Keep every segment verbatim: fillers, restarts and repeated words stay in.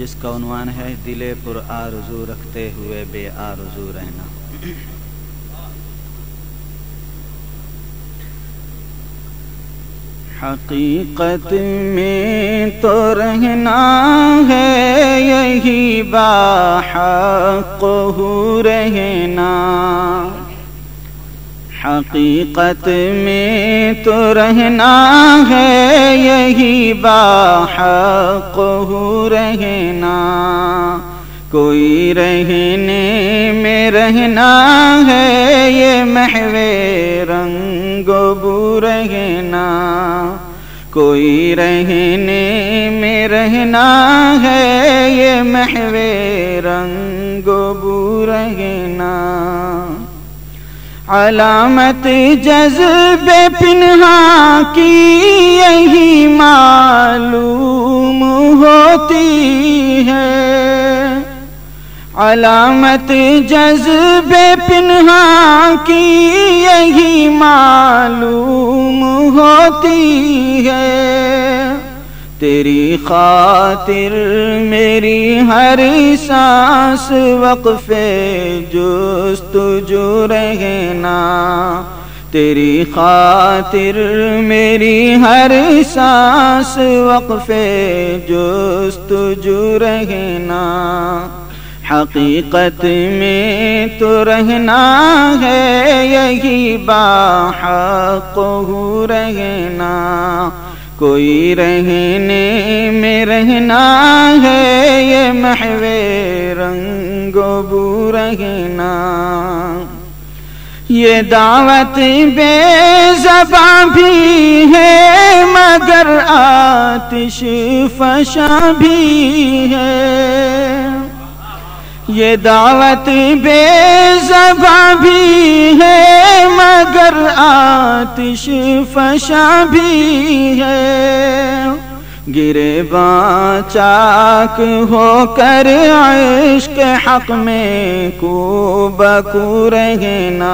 جس کا عنوان ہے دل پر آرزو رکھتے ہوئے بے آرزو رہنا۔ حقیقت میں تو رہنا ہے یہی باحق ہو رہنا، حقیقت میں تو رہنا ہے یہی باحق ہو رہنا، کوئی رہنے میں رہنا ہے یہ محو رنگ و بو رہنا، کوئی رہنے میں رہنا ہے یہ محو رنگ و بو رہنا، علامت جذب پنہاں کی یہی معلوم ہوتی ہے، علامت جذب پنہاں کی یہی معلوم ہوتی ہے، تیری خاطر میری ہر سانس وقفے جستجو رہنا، تیری خاطر میری ہر سانس وقفے جستجو رہنا، حقیقت میں تو رہنا ہے یہی باحق ہو رہنا، کوئی رہنے میں رہنا ہے یہ محو رنگ و بو رہنا، یہ دعوت بے زباں بھی ہے مگر آتش فشاں بھی ہے، یہ دعوت بے زباں بھی ہے مگر آتش فشاں بھی ہے، گریباں چاک ہو کر عشق حق میں کو بکو رہنا،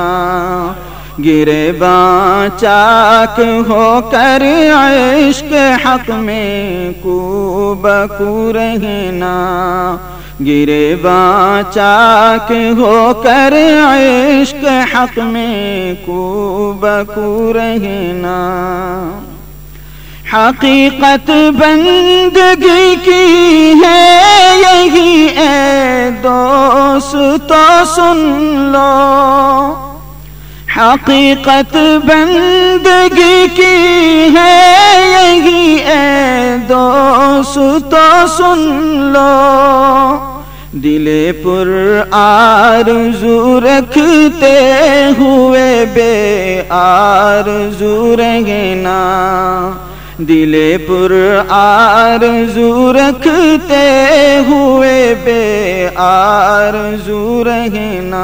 گریباں چاک ہو کر عشق حق میں کو بکو رہنا، گریباں چاک ہو کر عشق حق میں کو بکو رہنا، حقیقت بندگی کی ہے یہی اے دوستو سن لو، حقیقت بندگی کی ہے یہی اے دوستو سن لو، دل پر آرزو رکھتے ہوئے بے آرزو رہنا، دل پر آرزو رکھتے ہوئے بے آرزو رہنا،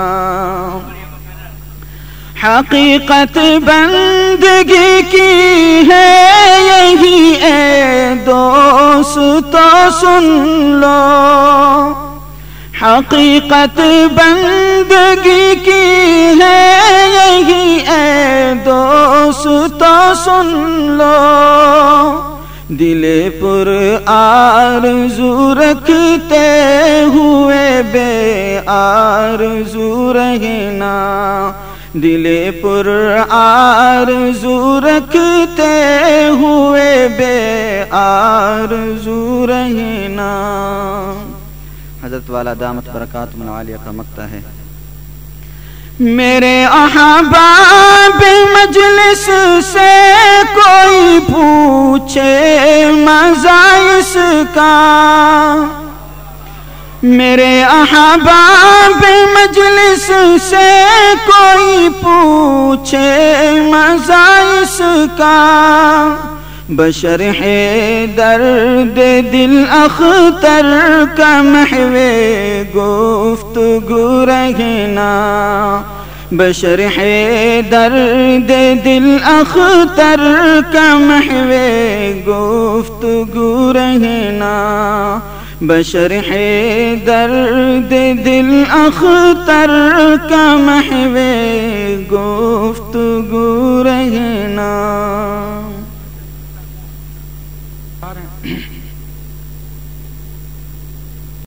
حقیقت بندگی کی ہے یہی اے دوستو سن لو، حقیقت بندگی کی ہے یہی اے دوستو سن لو، دل پر آرزو رکھتے ہوئے بے آرزو رہنا، دل پر آرزو رکھتے ہوئے بے آرزو رہنا۔ حضرت والا دامت برکاتہم العالیہ کا مقطع ہے، میرے احباب مجلس سے کوئی پوچھے مزائس کا، میرے احباب مجلس سے کوئی پوچھے مزائس کا، بشر ہے درد دل اختر کا محو گفتگو رہنا، بشر ہے درد دل اختر کا محو گفتگو رہنا، بشر ہے درد دل اختر کا محو گفتگو رہنا۔